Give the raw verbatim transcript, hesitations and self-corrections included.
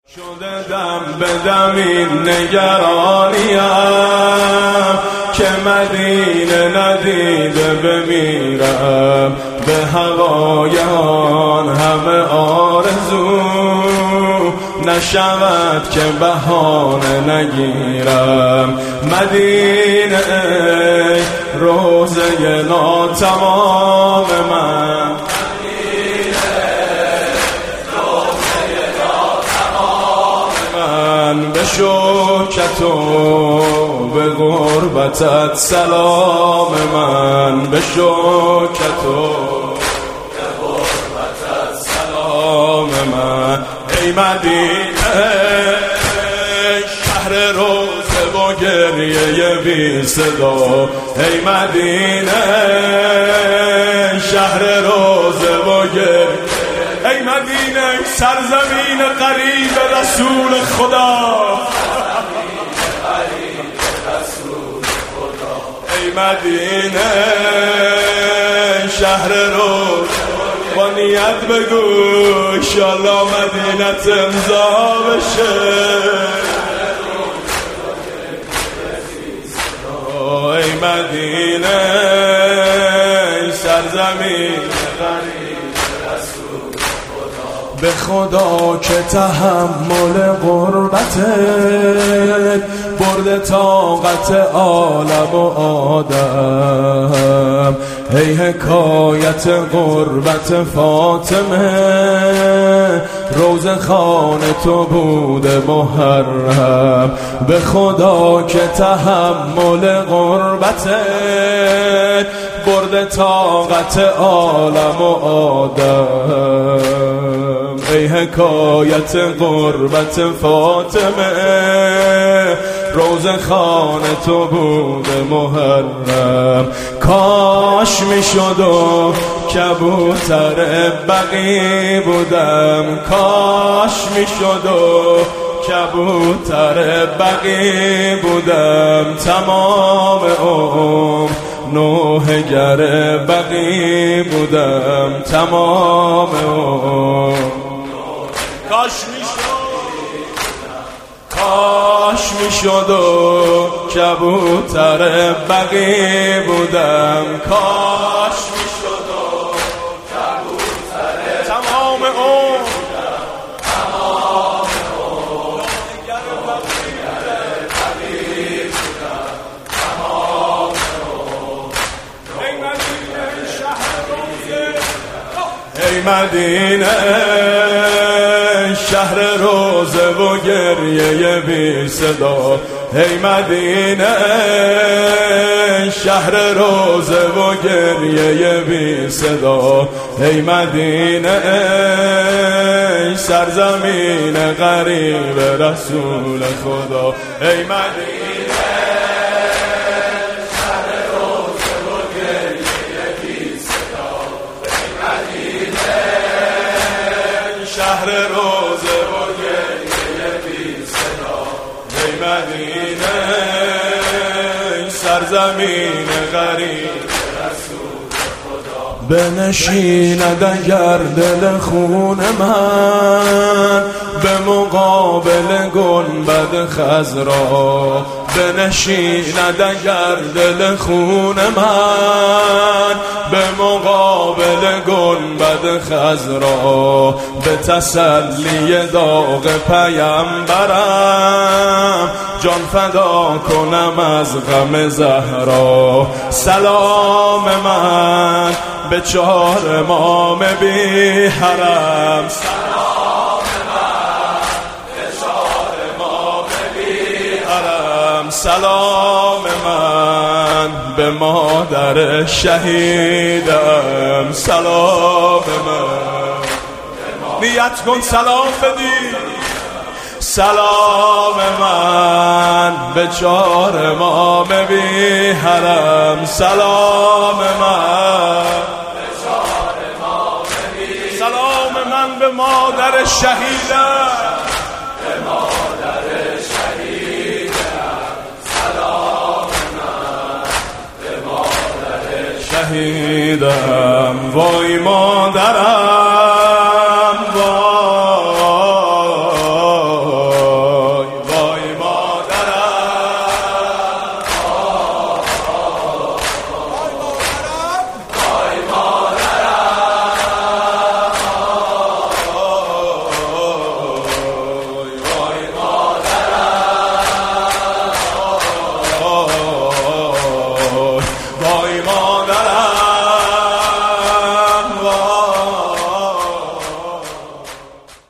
شده دم به دم این نگرانیم که مدینه ندیده بمیرم، به هوای آن همه آرزو نشود که بهانه نگیرم. مدینه ای روزه ناتمام من، به شوکت و به غربتت سلام من، به شوکت و به غربتت سلام من. ای مدینه شهر روزه و گریه بی صدا، ای مدینه شهر روزه و گریه، ای مدینه سرزمین غریب رسول خدا، ای مدینه شهر روز با نیت بگو انشالله مدینت امضا بشه. ای مدینه سرزمین غریب به خدا که تحمل غربتت برده طاقت عالم و آدم. ای حکایت غربت فاطمه روزه خانه تو بوده محرم، به خدا که تحمل غربتت برده طاقت عالم و آدم. ای حکایت غربت فاطمه روزه خانه تو بوده محرم. کاش میشد و کبوتر بقی بودم، کاش میشد و کبوتر بقی بودم، تمام عمر نوحه گر بقی بودم، تمام عمر. کاش میشد، کاش میشد و کبوتر بقی بودم، کاش میشد و کبوتر تمام عمر، تمام عمر بقی بودم، تمام عمر. ای مدینه شهر روزه، ای مدینه شهر روزه و گریه بی صدا، ای مدینه شهر روزه و گریه بی صدا، ای مدینه سرزمین غریب رسول خدا، ای مدینه شهر روزه و گریه بی صدا، ای مدینه شهر روزه و گریه بی صدا، ای مدینه سرزمین غریب رسول خدا. بنشیند اگر دل خون من به مقابل گنبد خضرا، بنشیند اگر دل خون من به مقابل گنبد خضرا، به تسلی داغ پیمبرم جان فدا کنم از غم زهرا. سلام من به چهار امام بی حرم، سلام من به چهار امام بی حرم، سلام من به مادر شهیدم، سلام من نیت کن سلام بدی، سلام من به چهار امام بی حرم، سلام من به چهار امام بی، سلام من به مادر شهیدم، به مادر شهیدم، سلام من به مادر شهیدم. وای مادرم